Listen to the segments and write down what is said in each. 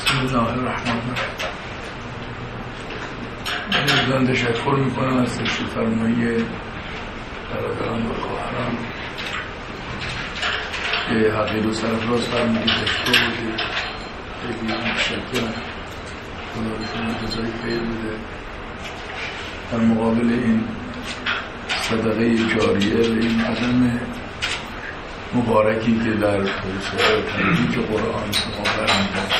بسم الله الرحمن الرحیم. من تشکر میکنم از تشریف فرمایی برادران و خواهران که حقیل و سرفراز فرمایی داشته بوده. خیلی متشکرم. خدا بهتون جزای خیر بده. در مقابل این صدقه جاریه و این عدم مبارکی که در توسعه ترویج قرآن ما برمی‌دارد.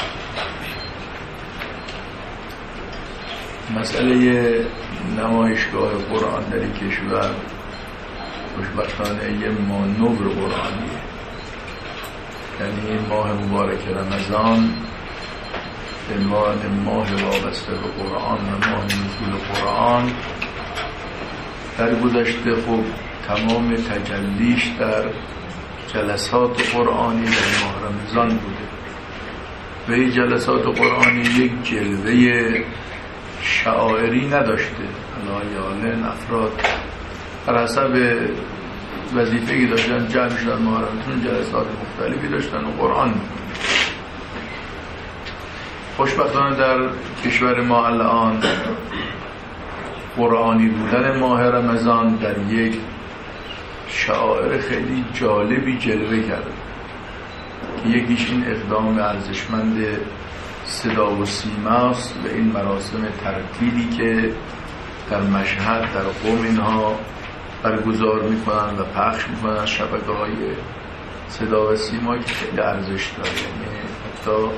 مسئله نمایشگاه قرآن در این کشور خوشبختانه یه مانور قرآنیه. یعنی این ماه مبارک رمضان به عنوان ماه وابسته به قرآن و ماه نزول قرآن در گذشته خب تمام تجلیش در جلسات قرآنی در ماه رمضان بوده و این جلسات قرآنی یک جلوه شعائری نداشته. علایال افراد بر حسب وظیفه‌ای داشتن جمع شدن ماه رمضان، جلسات مختلفی داشتن و قرآن می‌خوندن. خوشبختانه در کشور ما الان قرآنی بودن ماه رمضان در یک شعائر خیلی جالبی جلوه کرده. یکیش این اقدام ارزشمند صدا و سیماست و این مراسم ترتیلی که در مشهد در قم اینها برگزار میکنن و پخش میکنن از شبکه‌های صدا و سیما که خیلی ارزش داره. یعنی حتی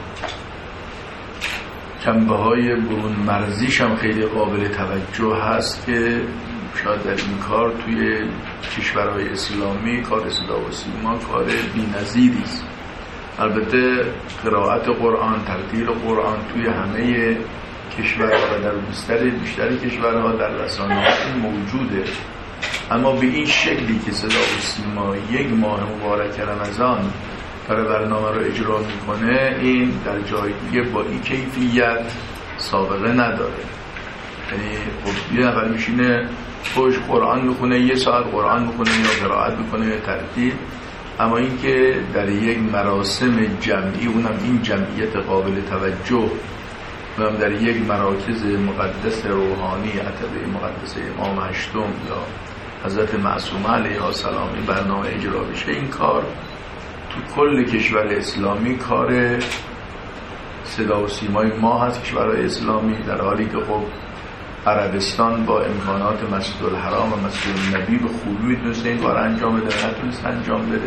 جنبه‌های برون مرزیش هم خیلی قابل توجه هست که شاید در این کار توی کشورهای اسلامی کار صدا و سیما کار بی‌نظیری است. البته قرائت قرآن، ترتیل قرآن توی همه کشورها و در بیشتر کشورها در رسانه‌ها موجوده، اما به این شکلی که صدا و سیما یک ماه مبارک رمضان برای برنامه رو اجرا میکنه، این در جای دیگه با این کیفیت سابقه نداره. یعنی خب یه نفر میشینه خوش قرآن میخونه، یه ساعت قرآن میخونه یا قرائت میکنه یا ترتیل، اما این که در یک مراسم جمعی، اونم این جمعیت قابل توجه، اونم در یک مراکز مقدس روحانی عتبه مقدس امام هشتم یا حضرت معصومه علیها السلام برنامه اجرا بشه، این کار تو کل کشور اسلامی کار صدا و سیمای ما هست. کشورهای اسلامی در حالی که خب عربستان با امکانات مسجد الحرام و مسجد النبی به خوبی میتونسته این کار انجام بده، نتونست انجام بده،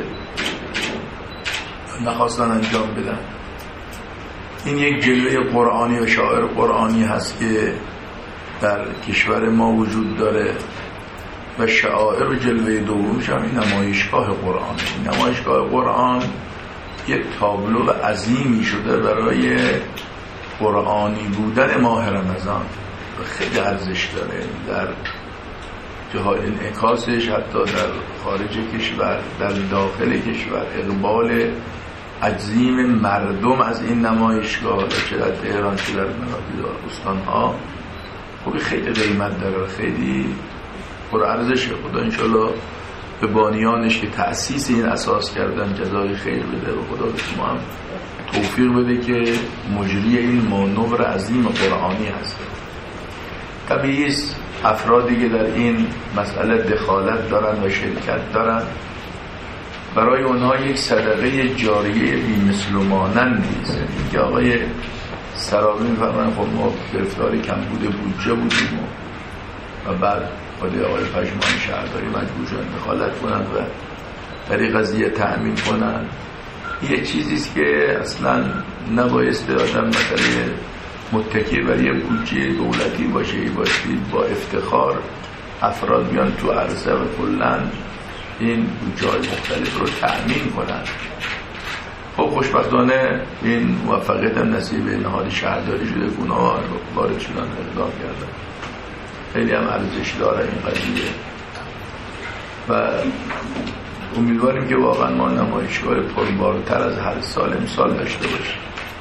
نخواستن انجام بدن. این یک جلوه قرآنی و شاعر قرآنی هست که در کشور ما وجود داره و شعائر و جلوه دومش هم این نمایشگاه قرآن. این نمایشگاه قرآن یک تابلو عظیمی شده برای قرآنی بودن ماه رمضان و خیلی ارزش داره. در جهات انعکاسش حتی در خارج کشور، در داخل کشور، اقبال عظیم مردم از این نمایشگاه چه در تهران چه در مناطق استان‌ها خب خیلی قیمت داره، خیلی پرارزشه. خدا انشالله به بانیانش که تأسیس این اساس کردن جزای خیر بده و خدا به شما هم توفیق بده که مجری این مانور عظیم قرآنی هست. طبیعی است افرادی که در این مسئله دخالت دارن و شرکت دارن برای اونها یک صدقه جاریه بی‌مثل و مانندی است که آقای سرابی می‌فرمایند خب ما گرفتار کمبود بودجه بودیم و بعد خود آقای پژمان شهرداری مجبور شدن دخالت کنن و در این قضیه تأمین کنن. یه چیزیست که اصلا نبایسته آدم مثلا متکی بر یه بودجه دولتی باشه، باشید با افتخار افراد بیان تو عرضه و کلاً این بودجه‌های مختلف رو تأمین کنن. خب خوشبختانه این موفقیت هم نصیب نهاد شهرداری شده، گناه وارد شدن اقدام کردن. خیلی هم ارزش داره این قضیه و امیدواریم که واقعا ما نمایشگاه پربارتر از هر سال امسال داشته باشیم.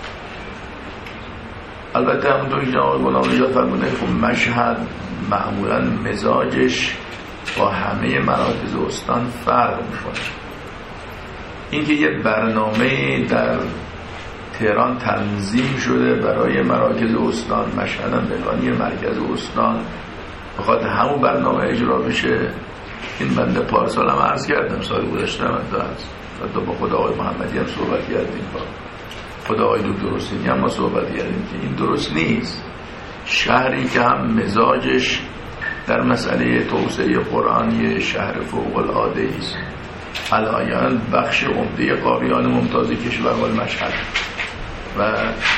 البته همونطور که جناب غلام نژاد فرمودن خب مشهد معمولا مزاجش با همه مراکز استان فرق میکنه. این که یه برنامه در تهران تنظیم شده برای مراکز استان، مشهد هم به عنوان مرکز استان بخاطر همون برنامه اجرا بشه. این بنده پارسال هم عرض کردم، سال گذشته هم حتی با خود آقای محمدی هم صحبت کردیم، با خود آقای دکتر حسینی هم ما صحبت کردیم که این درست نیست. شهری که هم مزاجش در مسئله توسعه قرآنی شهر فوق العاده است، علایان بخش عمده قاریان ممتاز کشور و مشهد و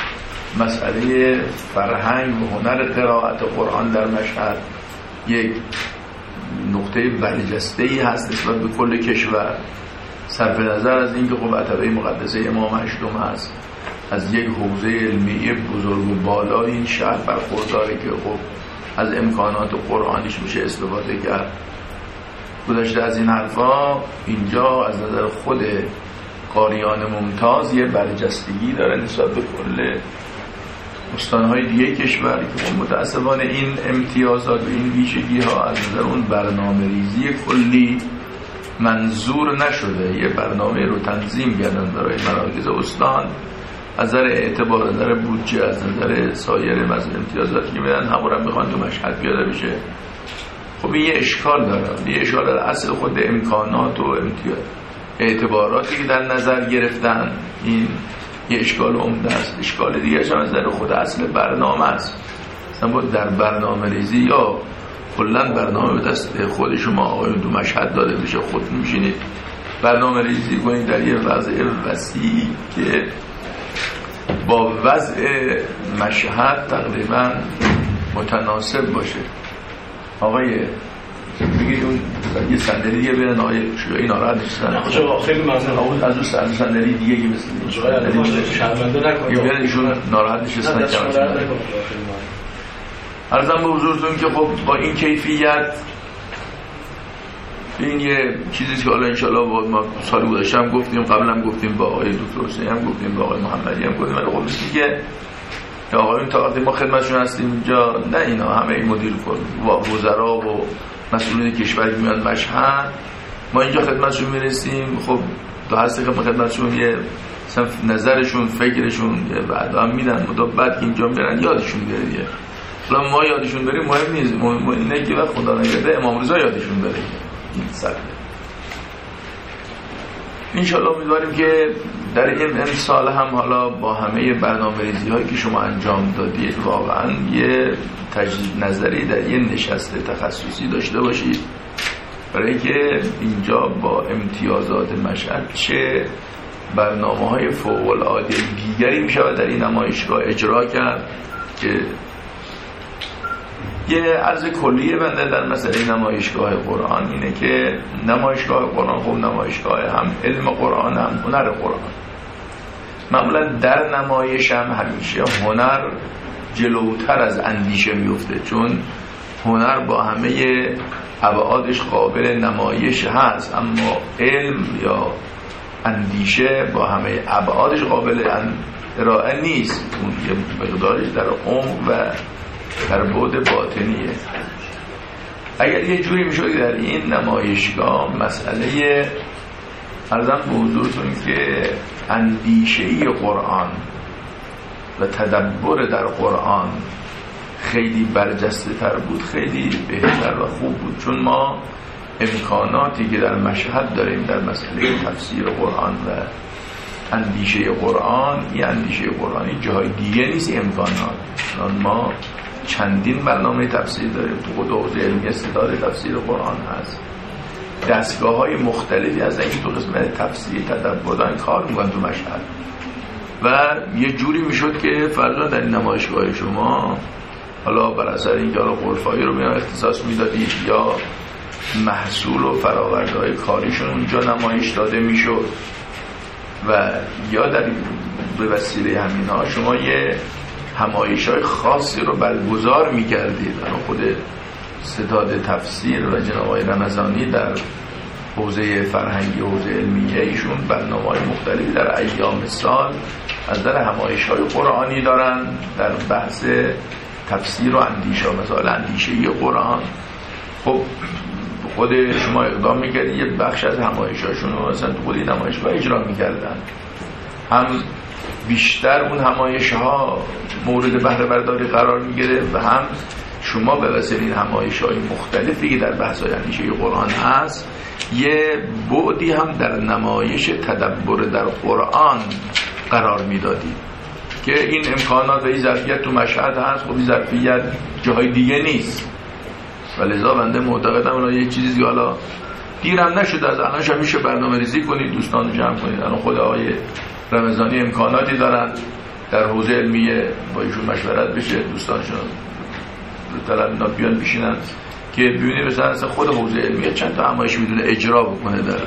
مسئله فرهنگ و هنر قرائت قرآن در مشهد یک نقطه برجسته‌ای هست نسبت به کل کشور، صرف نظر از اینکه خب عتبه مقدسه امام هشتم هست، از یک حوزه علمی بزرگ و بالا این شهر برخورداره که خب از امکانات قرآنیش میشه استفاده کرد. گذشته از این حرفا اینجا از نظر خود قاریان ممتاز یه برجستگی داره نسبت به کل استانهای دیگه کشور که متاسفانه این امتیازات و این ویژگی ها از نظر اون برنامه ریزی کلی منظور نشده. یه برنامه رو تنظیم کردن برای مراکز استان از نظر اعتبار، از نظر بودجه، از نظر سایر امتیازاتی که میدن همون هم میخوان تو مشهد پیاده بشه. خب این یه اشکال داره، یه اشکال در اصل خود امکانات و اعتباراتی که در نظر گرفتن، این یه اشکال عمده است. اشکال دیگه هم از نظر خود اصل برنامه است. مثلا باید در برنامه ریزی یا کلا برنامه به دست خود شما آقایون تو مشهد داده بشه، خود میشینید برنامه ریزی کنید در یه وضع وسیع که با وضع مشهد تقریبا متناسب باشه. آقای بگید اون یه صندلی دیگه بیارن، آقای شجاعی ناراحت نشستن. نه خیلی ممنون. از اون صندلی دیگه که مثل شرمنده نکنید. بیارن ایشون ناراحت نشستن. عرضم به حضورتون که خب با این کیفیت این یه چیزی که حالا انشالله ما سال گذشته هم گفتیم، قبل هم گفتیم، با آقای دکتر حسینی هم گفتیم، با آقای محمدی هم گفتیم، ولی خب مثل که آقایون تا وقتی ما خدمتشون هستیم اینجا، نه اینا همه این مدیر وزرا و مسئولین کشور که میان مشهد، ما اینجا خدمتشون میرسیم، خب تا هستی که خدمتشون یه نظرشون، فکرشون یه بعد هم میدن، مدام بعد که اینجا میرن یادشون بیاره دیگه. حالا ما یادشون بریم مهم نیست، مهم اینه که وقت خدا نگرده امام رضا یادشون بره. این سطح انشالله امیدواریم که در این امسال هم حالا با همه برنامه‌ریزی هایی که شما انجام دادید واقعا یه تجدید نظری در یه نشست تخصصی داشته باشید، برای که اینجا با امتیازات مشهد چه برنامه‌های فوق‌العاده دیگری میشه در این نمایشگاه اجرا کرد. که یه عرض کلیه بنده در مسئله نمایشگاه قرآن اینه که نمایشگاه قرآن خب نمایشگاه هم علم قرآن هم هنر قرآن. معمولا در نمایش هم همیشه هنر جلوتر از اندیشه میفته، چون هنر با همه ابعادش قابل نمایش هست، اما علم یا اندیشه با همه ابعادش قابل ارائه نیست. اون یه مقدارش در عمق و در بعد باطنیه. اگر یه جوری میشد در این نمایشگاه مسئله عرضم به حضورتون که اندیشه‌ای قرآن و تدبر در قرآن خیلی برجسته تر بود، خیلی بهتر و خوب بود، چون ما امکاناتی که در مشهد داریم در مسئله تفسیر قرآن و اندیشه قرآن، این اندیشه قرآنی جای دیگه نیست. امکانات ما چندین برنامه تفسیر داریم، تو خود حوزه علمی استعداد تفسیر قرآن هست، دستگاه‌های مختلفی از این تو قسمت تفسیر تدبر دارن کار می‌کنن تو مشهد. و یه جوری میشد که فرضاً در این نمایشگاه شما حالا بر اثر اینکه حالا غرفه‌ای رو میان اختصاص میدادید یا محصول و فرآورده‌های کاریشون اونجا نمایش داده میشد و یا در به وسیله همینا شما یه همایش‌های خاصی رو برگزار می‌کردید. خود ستاد تفسیر و جناب آقای رمضانی در حوزه فرهنگی، حوزه علمیه، ایشون برنامه‌های مختلفی در ایام سال از در همایش‌های قرآنی دارن در بحث تفسیر و اندیشه، مثلا اندیشه‌ای قرآن. خب خود شما اقدام می‌کردید یه بخش از همایش‌هاشون رو مثلا تو خود نمایشگاه اجرا می‌کردن، هم بیشتر اون همایش ها مورد بهره برداری قرار میگیره و هم شما به وسیله این همایش های مختلفی که در بحث های اندیشه قرآن هست یه بعدی هم در نمایش تدبر در قرآن قرار میدادید که این امکانات و این ظرفیت تو مشهد هست. خب این ظرفیت جاهای دیگه نیست و لذا بنده معتقدم اونا یه چیزی حالا دیرم نشده از الانش هم میشه برنامه ریزی کنید، دوستان جمع کنید. الان خود آقای رمضانی امکاناتی دارن در حوزه علمیه، با ایشون مشورت بشه، دوستانشون طلب بیان بشینن که ببینید مثلا خود حوزه علمیه چند تا همایش میدونه اجرا بکنه. در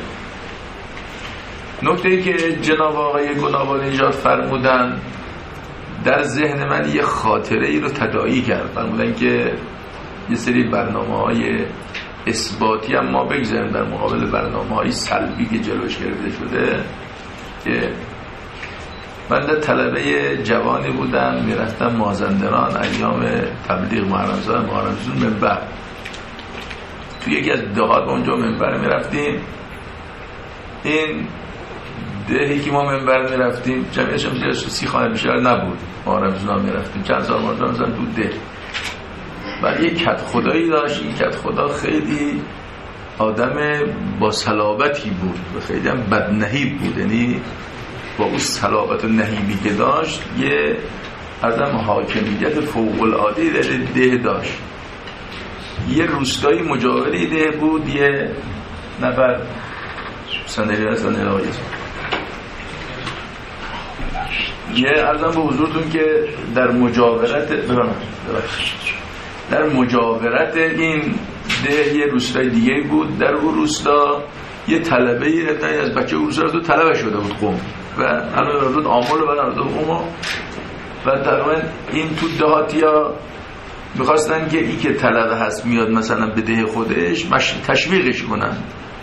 نکته ای که جناب آقای گناباد نژاد فرمودن در ذهن من یه خاطره ای رو تداعی کرد. فرمودن که یه سری برنامه‌های اثباتی هم ما بگذاریم در مقابل برنامه‌های سلبی که جلوش گرفته شده. که من در طلبه جوانی بودم، میرفتم مازندران ایام تبلیغ محرم‌زاد محرم‌زون منبر، توی یکی از دهات اونجا منبر میرفتیم. این دهی که ما منبر میرفتیم جمعیش هم زیاد 30 خانه بیشتر نبود. محرم‌زون میرفتیم چند سال مردم مثلا تو ده و یک کت خدایی داشت. این کت خدا خیلی آدم با صلابتی بود و خیلی هم بدنهیب بود، یعنی با اون صلابت و نهیبی که داشت یه آدم حاکمیت فوق العاده در ده داشت. یه روستایی مجاوری ده بود، یه نفر یه ارزم به حضورتون که در مجاورت این ده یه روستای دیگه بود. در اون روستا یه طلبه‌ای از بچه روستا رو طلبه شده بود قم و الان رو آمول رو برای قم و تقریبا این تو دهاتیا میخواستن که این که طلبه هست میاد مثلا به ده خودش تشویقش کنن.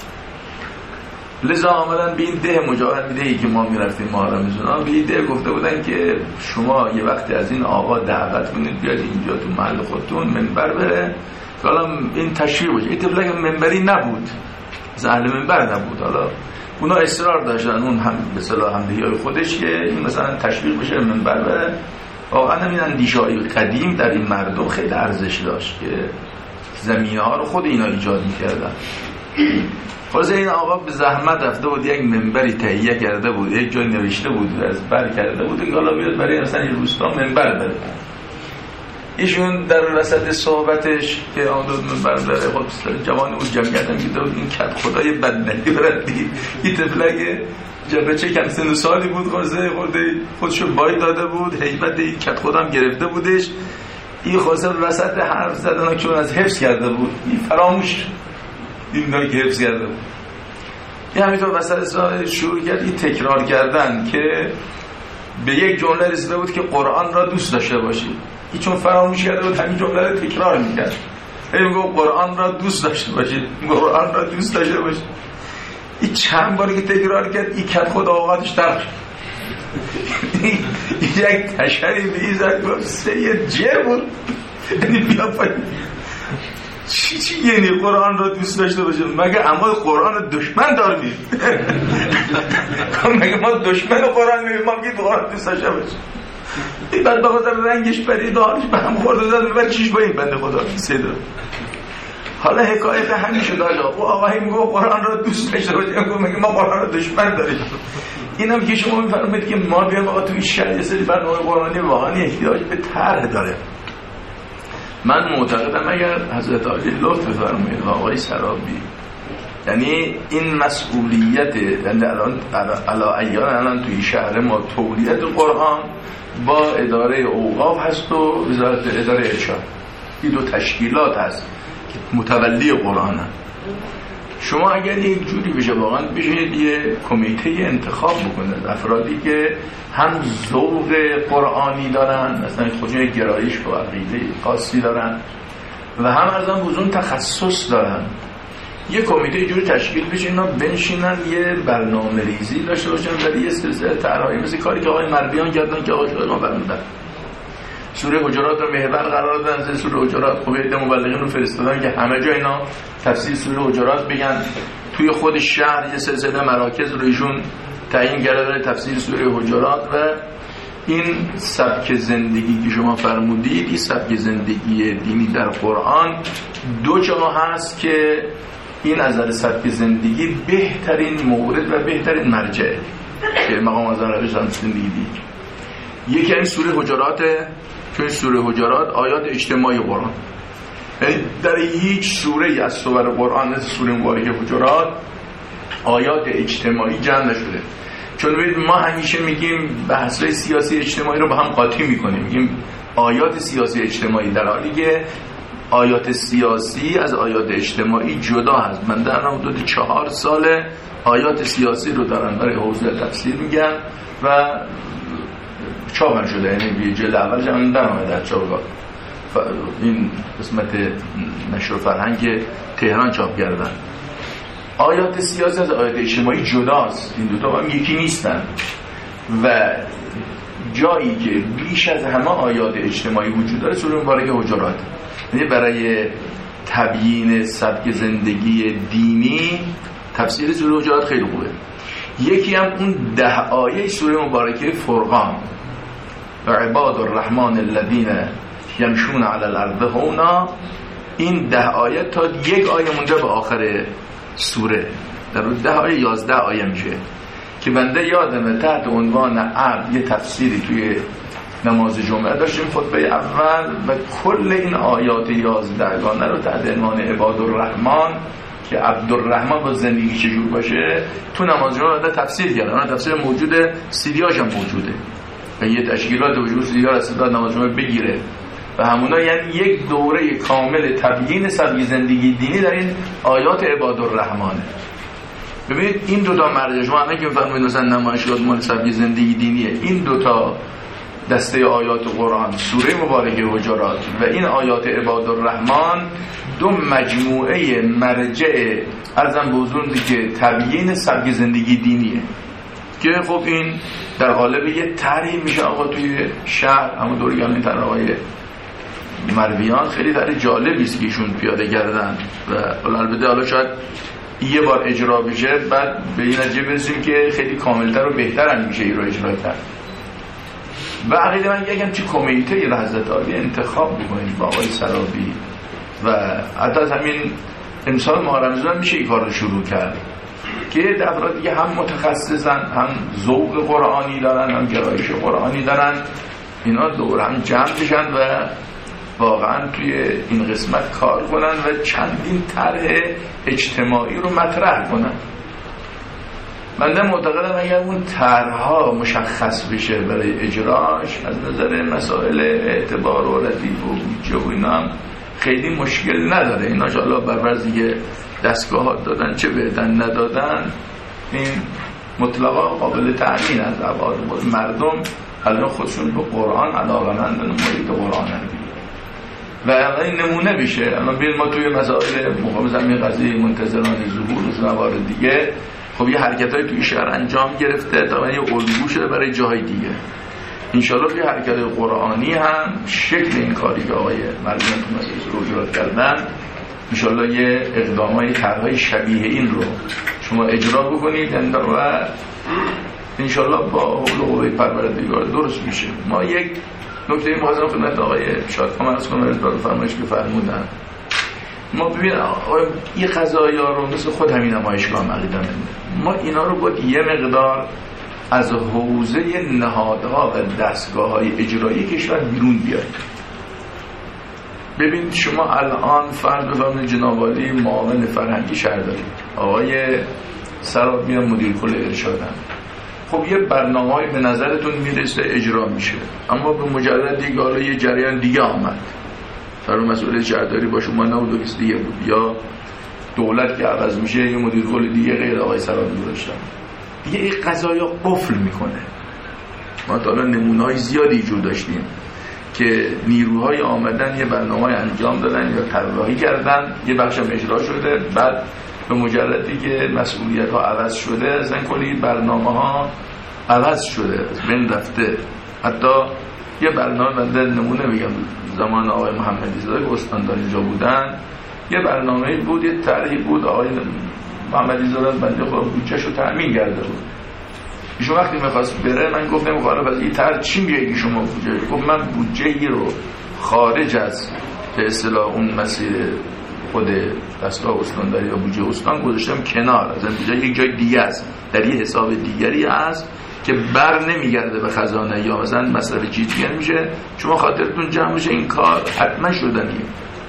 لذا آمدن به این ده مجاور دهی که ما میرفتیم محرم‌زون به این ده گفته بودن که شما یه وقتی از این آقا دعوت کنید بیاد اینجا تو محل خودتون منبر بره که حالا این تشویق باشه. این طفلک منبری نبود، از اهل منبر نبود. حالا اونا اصرار داشتن اون هم به اصطلاح همدهی‌های خودش که این مثلا تشویق بشه منبر بره. واقعا همین اندیشه‌های قدیم در این مردم خیلی ارزش داشت که زمینه‌ها رو خود اینا ایجاد می‌کردن. خلاصه این آقا به زحمت رفته بود، یک منبری تهیه کرده بود، یک جای نوشته بود از بر کرده بود که حالا بیاد برای مثلا یه روستا منبر بره. ایشون در وسط صحبتش که آمد منبر بره، خب جوان اون جمعیت هم دیده بود این کت خدای بدنهی بردی این طفلک بچه کم سن و سالی بود، خلاصه خودشو بای داده بود، هیبت این کت خودم گرفته بودش. این خلاصه وسط حرف زدن چون از حفظ کرده بود این فراموش این نایی که حفظ کرده بود. این همینطور وسط شروع کرد این تکرار کردن که به یک جمله رسیده بود که قرآن را دوست داشته باشید. این چون فراموش کرده بود همین جمله رو تکرار میکرد. این میگه قرآن را دوست داشته باشید، قرآن را دوست داشته باشید. این چند باری که تکرار کرد این کت خود آقاتش ترک این یک تشری به این زد گفت سید جر بود یعنی بیا پایی چی یعنی قرآن را دوست داشته باشه؟ مگه اما قرآن دشمن دار مید مگه ما دشمن قرآن مید ما بگید قرآن دوست داشته باشه؟ این بعد بخاطر رنگش برید حالش به هم خورده داد میبر چیش با این بنده خدا سیده. حالا حکایت همین شده او آقایی میگو قرآن را دوست داشته باشه، مگه ما قرآن را دشمن داریم؟ این هم که شما میفرمایید که ما بیام آقا توی شهر یه سری برنامه قرآنی واقعا احتیاج به طرح داره. من معتقدم اگر حضرت عالی لطف بفرمایید و آقای سرابی، یعنی این مسئولیت یعنی الان توی شهر ما تولیت قرآن با اداره اوقاف هست و وزارت اداره ارشاد، این دو تشکیلات هست که متولی قرآن هست. شما اگر یک جوری بشه واقعا بشید یه کمیته انتخاب بکنید افرادی که هم ذوق قرآنی دارن، مثلا خودشون گرایش و عقیده خاصی دارن و هم از آن بزرگ تخصص دارن، یه کمیته جوری تشکیل بشه اینا بنشینن یه برنامه ریزی داشته باشن برای یه سلسله طرح‌های مثل کاری که آقای مردیان کردن که آقای شایان فرمودن سوره حجرات رو محور قرار دادن. سوره حجرات خب عده مبلغین رو فرستادن که همه جا اینا تفسیر سوره حجرات بگن. توی خود شهر یه سلسله مراکز رو ایشون تعیین کرده برای تفسیر سوره حجرات و این سبک زندگی که شما فرمودید، این سبک زندگی دینی در قرآن دو جا هست که این از نظر سبک زندگی بهترین مورد و بهترین مرجعه که مقام از روش زندگی دید. یکی این سوره حجراته که این سوره حجرات آیات اجتماعی قرآن، یعنی در هیچ سوره از سور قرآن مثل سوره مبارکه حجرات آیات اجتماعی جمع نشده. چون ببینید ما همیشه میگیم بحث‌های سیاسی اجتماعی رو با هم قاطی میکنیم، میگیم آیات سیاسی اجتماعی، در حالی که آیات سیاسی از آیات اجتماعی جدا هست. من در حدود 4 سال آیات سیاسی رو دارن برای حوزه تفسیر میگن و چاپ شده، یعنی جلد اولش هم در آمده در چاپگاه، این قسمت نشر فرهنگ تهران چاپ کردن. آیات سیاسی از آیات اجتماعی جداست، این دوتا هم یکی نیستن و جایی که بیش از همه آیات اجتماعی وجود داره سوره مبارکه حجرات. یعنی برای تبیین سبک زندگی دینی تفسیر سوره حجرات خیلی خوبه. یکی هم اون 10 آیه سوره مبارکه فرقان، و عباد الرحمن الذین یمشون علی الارض هونا، این 10 آیه تا 1 آیه مونده به آخر سوره، در روز 10 آیه 11 آیه میشه که بنده یادمه تحت عنوان عبد یه تفسیری توی نماز جمعه داشتیم خطبه اول و کل این آیات 11 گانه رو تحت عنوان عباد الرحمن که عبدالرحمن با زندگی چجور باشه تو نماز جمعه تفسیر کردن. اون تفسیر موجوده، سیدیاش هم موجوده و یه تشکیلات وجود سیدیا رسیداد نماز جمعه بگیره و همونا، یعنی یک دوره کامل تبیین سبک زندگی دینی در این آیات عباد الرحمنه. ببینید این دوتا مرجع، شما همه که می‌فرمایید مثلا نمایشگاه مال سبک زندگی دینیه، این دوتا دسته آیات قرآن سوره مبارکه حجرات و این آیات عباد الرحمن دو مجموعه مرجع ارزم به حضورتون که تبیین سبک زندگی دینیه که خب این در قالب یه طرحی میشه آقا توی شهر، اما دوری هم این طرح آقای مرویان خیلی طرح جالبی است که ایشون پیاده کردن و البته حالا شاید یه بار اجرا بشه بعد به این نتیجه برسیم که خیلی کاملتر و بهتر میشه این رو اجرا کرد. و عقیده من یکم چی کمیته را حضرت عالی انتخاب بکنید با آقای سرابی و حتی از همین امسال ماه رمضان میشه این کار رو شروع کرد که افراد دیگه هم متخصصن، هم ذوق قرآنی دارن، هم گرایش قرآنی دارن، اینا دور هم جمع بشن و واقعا توی این قسمت کار کنن و چندین طرح اجتماعی رو مطرح کنن. من معتقدم اگر اون طرح‌ها مشخص بشه برای اجراش از نظر مسائل اعتبار و ردیف و بودجه و اینا هم خیلی مشکل نداره. اینا انشاءالله بر فرض که دستگاهات دادن چه بدن ندادن این مطلقا قابل تعیین از ابعاد مردم الان خودشون به قرآن علاقه‌مندن و محیط قرآن دیگه و این نمونه بشه. الان بیل ما توی مسائل مقام زمین قضیه منتظران ظهور و موارد دیگه خب یه حرکتای توی شهر انجام گرفته تا یه الگو شده برای جاهای دیگه. انشالله توی حرکت قرآنی هم شکل این کاری که آقای مردم تو مسئله روجرات کردن انشالله یه اقدامای طرحهای شبیه این رو شما اجرا بکنید و انشالله با حول و قوه پروردگار درست میشه. ما یک نکته مخاطب خدمت آقای شادکام عرض کنم از فرمایش که فرمودن، ما ببین این قضایا رو مثل خود همین نمایشگاه عقیده‌مند ما اینا رو باید یه مقدار از حوزه نهادها و دستگاه‌های اجرایی کشور بیرون بیارید. ببین شما الان فرض بفرمایید جناب عالی معاون فرهنگی شهر دارید، آقای سرابی هم مدیر کل ارشادن، خب یه برنامه‌ای به نظرتون میرسه اجرا میشه، اما به مجرد دیگه حالا یه جریان دیگه آمد فرو مسئولیت شهرداری با شما نبود و کسی دیگه بود، یا دولت که عوض میشه یه مدیر کل دیگه غیر آقای سرابی داشتن دیگه، این قضایا قفل میکنه. ما تا الان نمونه‌های زیادی ایجاد داشتیم که نیروهای آمدن یه برنامه‌ای انجام دادن یا طراحی کردن، یه بخشم اجرا شده، بعد به مجردی که مسئولیت‌ها عوض شده اصلا کلی برنامه‌ها عوض شده، از بین رفته. حتی یه برنامه بنده نمونه بگم زمان آقای محمدی زاده که استاندار اینجا بودن، یه برنامه‌ای بود، یه طرحی بود، آقای محمدی زاده بنده خود بودجه‌شو تأمین کرده بود، ایشون وقتی میخواست بره من گفتم مخالف از این طرح چی میگه شما بودجه؟ گفت من بودجه‌ای رو خارج از به اصطلاح اون مسیر خود دستگاه استانداری و بودجه استان گذاشتم کنار، از این یک جای دیگه است، در یه حساب دیگری است که بر نمیگرده به خزانه یا مثلا مصرف چیز دیگه نمیشه. شما خاطرتون جمع میشه این کار حتما شدنیه.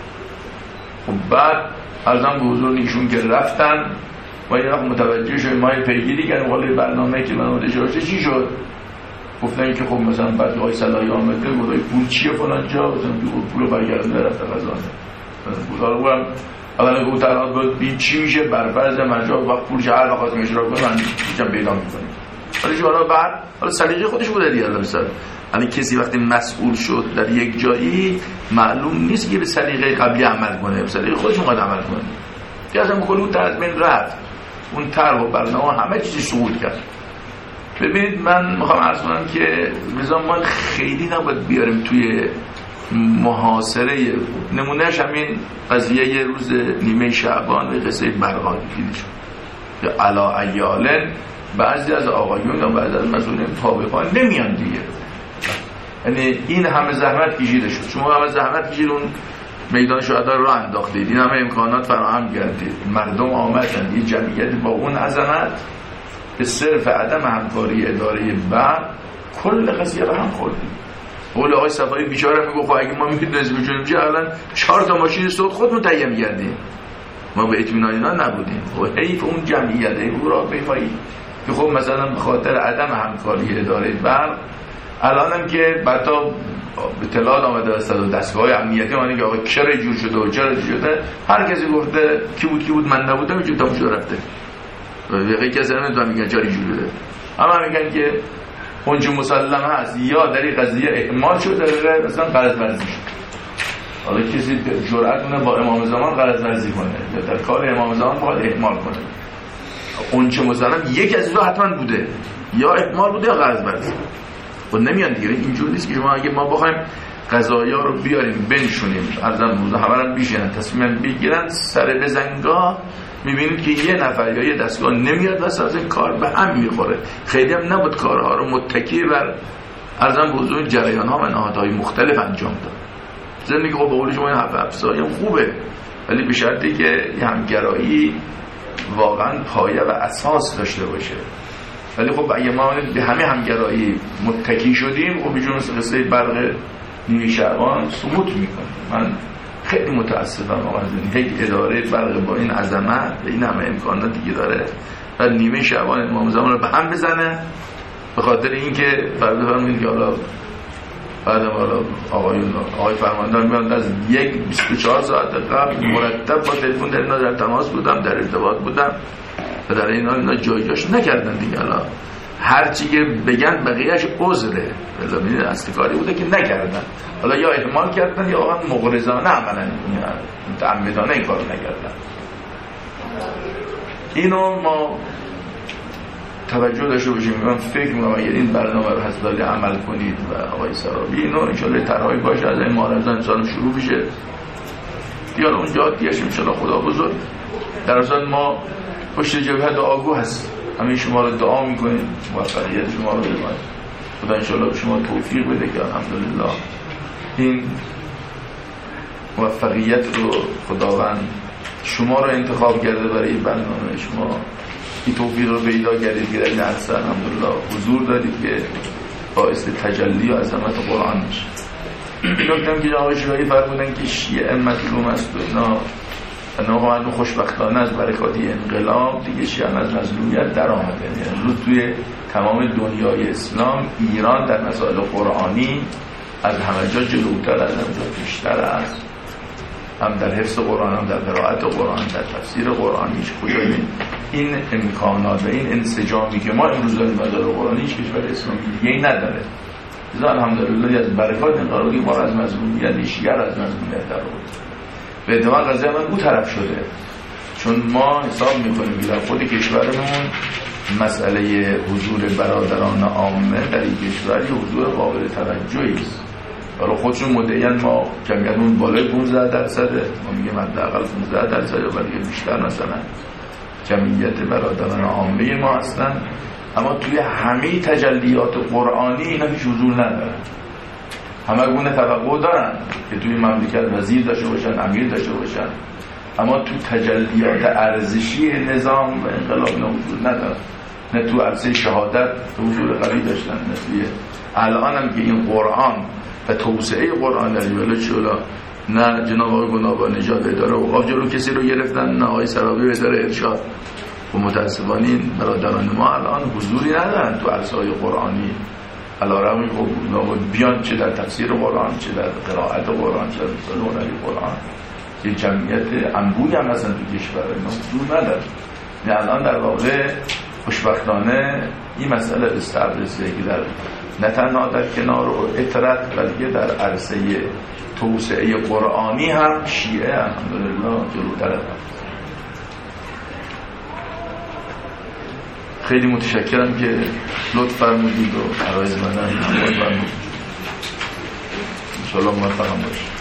خب بعد ازم به حضور ایشون که رفتن ما یه وقت متوجه شدیم، ما پیگیری کردیم حالا برنامه که من اجرا چی شد. گفتن که خب مثلا بعد آقای صلاحی آمده گفتن پول چیه فلان جا، مثلا پول رو برگردونده رفته خزانه. مثلا بودم اولا گفت الان بود چی میشه بر فرض مجاز وقت پولش هر وقت اجرا کنه من میگم پیدا میکنیم. حالا بعد حالا سلیقه خودش بوده دیگه. مثلا یعنی کسی وقتی مسئول شد در یک جایی معلوم نیست که به سلیقه قبلی عمل کنه، به سلیقه خودش میخواد عمل کنه. که اصلا کل اون طرح من رفت، اون طرح و برنامه همه چیزی سقوط کرد. ببینید من میخوام عرض کنم که مثلا ما خیلی نباید بیاریم توی محاصره. نمونهش همین قضیه یه روز نیمه شعبان به قصه برقا دیده شد که علا ایالن بعضی از آقایون و بعضی از مسئولین تابعان نمیان دیگه. یعنی این همه زحمت کشیده شد، شما همه زحمت کشید اون میدان شهدا رو انداختید، این همه امکانات فراهم کردید، مردم آمدن، یه جمعیت با اون عظمت به صرف عدم همکاری اداره بعد کل قضیه رو هم خوردید. قول آقای صفایی بیچاره میگه اگه ما میتونیم بجونیم چه الان 4 تا ماشین صوت خودمون تهیه می‌کردیم، ما به اطمینان اینا نبودیم. خب حیف اون جمعیت او را بفایی که خب مثلا به خاطر عدم همکاری اداره برق الانم که بعدا اطلاع آمده است از دستگاه امنیتی ما که آقا چرا جور شده و چرا شده، هر کسی گفته کی بود من نبودم اینجوری تموم شده رفته. واقعا کسی نمی‌دونه میگن چرا جور شده، اما میگن که اونجا مسلمه هست یا در این قضیه اهمال شده یا مثلا غلط ورزی شد. حالا کسی جرأت کنه با امام زمان غلط ورزی کنه یا در کار امام زمان باید اهمال کنه، اونجا مسلم یک از دو حتما بوده، یا اهمال بوده یا غلط ورزی. خب نمیان دیگه. اینجوری نیست که شما اگه ما بخوایم قضایا رو بیاریم بنشونیم ارزم مزاحمرم بیشن تصمیم بگیرن سر بزنگاه میبینید که یه نفر یا یه دستگاه نمیاد و از این کار به هم میخوره. خیلی هم نبود کارها رو متکی بر ارزم بزرگ جریان ها و نهادهای مختلف انجام داد. زندگی خب به قول شما این افزایی هم خوبه، ولی به شرطی که همگرایی واقعا پایه و اساس داشته باشه. ولی خب اگه ما به همه همگرایی متکی شدیم خب بیشون مثل قصه برق نیمه شعبان سقوط میکنه. من خیلی متاسفم آقا از این یک اداره برق با این عظمت این همه امکاناتی که داره و نیمه شعبان امام زمان رو به هم بزنه به خاطر اینکه فرض فرمایید که حالا بعدم حالا آقای فرماندار میاد از 24 ساعت قبل مرتب با تلفن در تماس بودم، در ارتباط بودم و در اینا جایجاش نکردن دیگه. حالا هر چی که بگن بقیهش عذره، ببینید اصلی بوده که نکردن، حالا یا اهمال کردن یا واقعا مغرضانه عملا متعمدانه این کارو نکردن. اینو ما توجه داشته باشیم. من فکر می‌کنم اگر این برنامه رو حسابی عمل کنید و آقای سرابی اینو ان شاءالله طرحی باشه از این مهارزان انسان شروع بشه دیگه. اون جهاتیش ان شاءالله خدا بزرگ. در اصل ما پشت جبهه دعاگو هست، همین شما رو دعا میکنیم موفقیت شما رو بدهد. خدا ان شاءالله به شما توفیق بده که الحمدلله این موفقیت رو خداوند شما رو انتخاب کرده برای برنامه شما. این توفیق رو پیدا کردید که در این عرصه الحمدلله حضور دارید که باعث تجلی و عظمت قرآن میشه. نکتم که آقای شیعی فرمودن که شیعه مظلوم است و اینا خوشبختانه از برکاتی انقلاب دیگه شیعه از مظلومیت در آمده. یعنی امروز توی تمام دنیای اسلام ایران در مسائل قرآنی از همه جا جلوتر، از همه جا بیشتر است، هم در حفظ قرآن، هم در قرائت قرآن، در تفسیر قرآن. هیچ کجایی این امکانات و این انسجامی که ما امروز داریم در قرآن هیچ کشور اسلامی دیگه‌ای نداره. لذا الحمدلله از برکات انقلابی ما از مظلومیت شیعه از مظلومیت در آورد. به احتمال قضیه من اون طرف شده، چون ما حساب می‌کنیم که در خود کشورمون مسئله حضور برادران عامه در این کشور یه حضور قابل توجهی است. حالا خودشون مدعیان ما جمعیتمون بالای 15%، ما میگیم حداقل 15% یا ولی بیشتر مثلا جمعیت برادران عامه ما هستن اما توی همه تجلیات قرآنی اینا هیچ حضور ندارن. همه گونه توقع دارن که توی مملکت وزیر داشته باشن، امیر داشته باشن، اما تو تجلیات ارزشی نظام و انقلاب اینا حضور ندارن. نه تو عرصه شهادت حضور قوی داشتن، نه توی الان هم که این قرآن و توسعه قرآن در یولا نه جناب آقای گنابا نژاد اداره اوقاف جلو کسی رو گرفتن، نه آقای سرابی اداره ارشاد و متاسفانه این برادران ما الان حضوری ندارن تو عرصه‌های قرآنی. علیرغم خب بیان چه در تفسیر قرآن، چه در قرائت قرآن، چه در مثال هنری قرآن، یک جمعیت انبوهی هم اصلا تو کشور ما حضور نداره. الان در واقع خوشبختانه این مسئله استابلیش که در نه تنها در کنار و اطرت بلکه در عرصه توسعه قرآنی هم شیعه الحمدلله جلوتر هست. خیلی متشکرم که لطف فرمودید و عرایز منم همواد فرمودید. انشاءالله موفق باشید.